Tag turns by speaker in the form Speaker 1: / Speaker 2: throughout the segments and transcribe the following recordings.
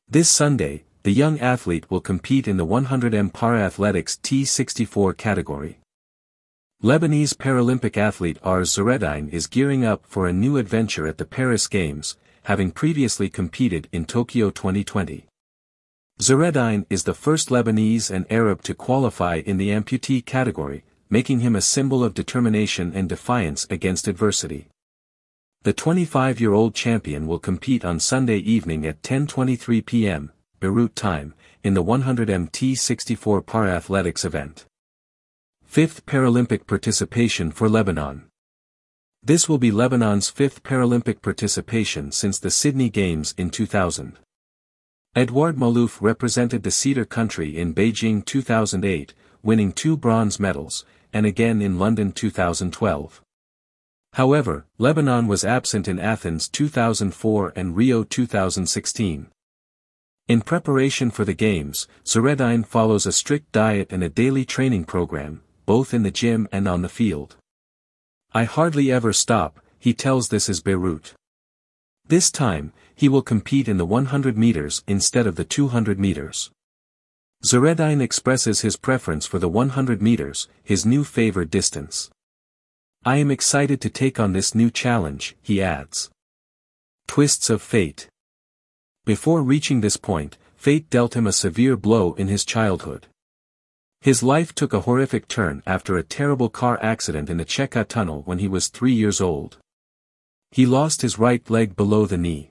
Speaker 1: This Sunday, the young athlete will compete in the 100m Para-Athletics T64 category. Lebanese Paralympic athlete Ars Zeredain is gearing up for a new adventure at the Paris Games, having previously competed in Tokyo 2020. Zeredain is the first Lebanese and Arab to qualify in the amputee category, making him a symbol of determination and defiance against adversity. The 25-year-old champion will compete on Sunday evening at 10:23 p.m., Beirut time, in the 100m T64 Para-Athletics event. Fifth Paralympic participation for Lebanon. This will be Lebanon's fifth Paralympic participation since the Sydney Games in 2000. Edouard Malouf represented the Cedar Country in Beijing 2008, winning 2 bronze medals, and again in London 2012. However, Lebanon was absent in Athens 2004 and Rio 2016. In preparation for the Games, Zeredain follows a strict diet and a daily training program, both in the gym and on the field. "I hardly ever stop," he tells This Is Beirut. This time, he will compete in the 100 meters instead of the 200 meters. Zeredain expresses his preference for the 100 meters, his new favored distance. "I am excited to take on this new challenge," he adds. Twists of fate. Before reaching this point, fate dealt him a severe blow in his childhood. His life took a horrific turn after a terrible car accident in the Cheka tunnel when he was 3 years old. He lost his right leg below the knee.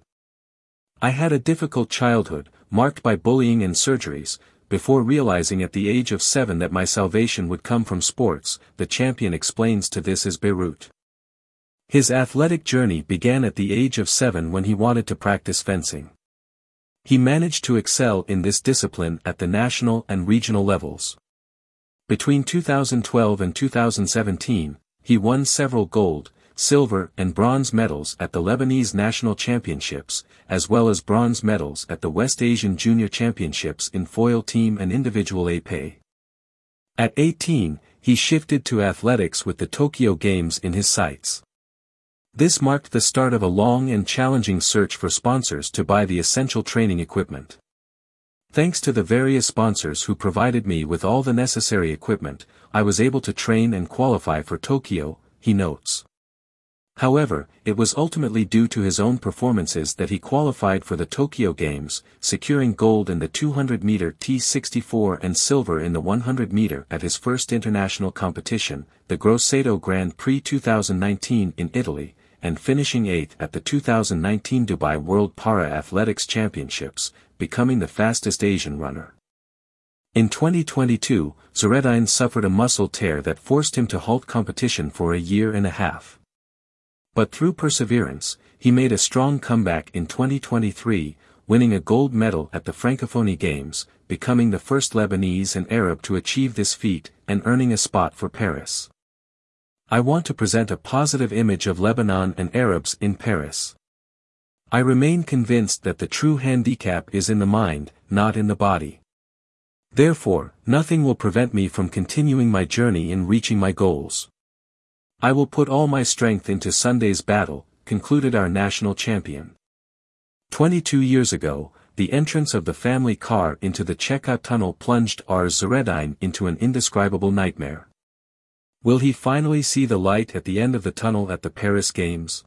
Speaker 1: "I had a difficult childhood, marked by bullying and surgeries, before realizing at the age of 7 that my salvation would come from sports," the champion explains to This Is Beirut. His athletic journey began at the age of 7 when he wanted to practice fencing. He managed to excel in this discipline at the national and regional levels. Between 2012 and 2017, he won several gold, silver and bronze medals at the Lebanese National Championships, as well as bronze medals at the West Asian Junior Championships in foil team and individual épée. At 18, he shifted to athletics with the Tokyo Games in his sights. This marked the start of a long and challenging search for sponsors to buy the essential training equipment. "Thanks to the various sponsors who provided me with all the necessary equipment, I was able to train and qualify for Tokyo," he notes. However, it was ultimately due to his own performances that he qualified for the Tokyo Games, securing gold in the 200-meter T64 and silver in the 100-meter at his first international competition, the Grosseto Grand Prix 2019 in Italy, and finishing 8th at the 2019 Dubai World Para-Athletics Championships, becoming the fastest Asian runner. In 2022, Zeredain suffered a muscle tear that forced him to halt competition for a year and a half. But through perseverance, he made a strong comeback in 2023, winning a gold medal at the Francophonie Games, becoming the first Lebanese and Arab to achieve this feat, and earning a spot for Paris. "I want to present a positive image of Lebanon and Arabs in Paris. I remain convinced that the true handicap is in the mind, not in the body. Therefore, nothing will prevent me from continuing my journey in reaching my goals. I will put all my strength into Sunday's battle," concluded our national champion. 22 years ago, the entrance of the family car into the Cheka tunnel plunged Ars Zeredain into an indescribable nightmare. Will he finally see the light at the end of the tunnel at the Paris Games?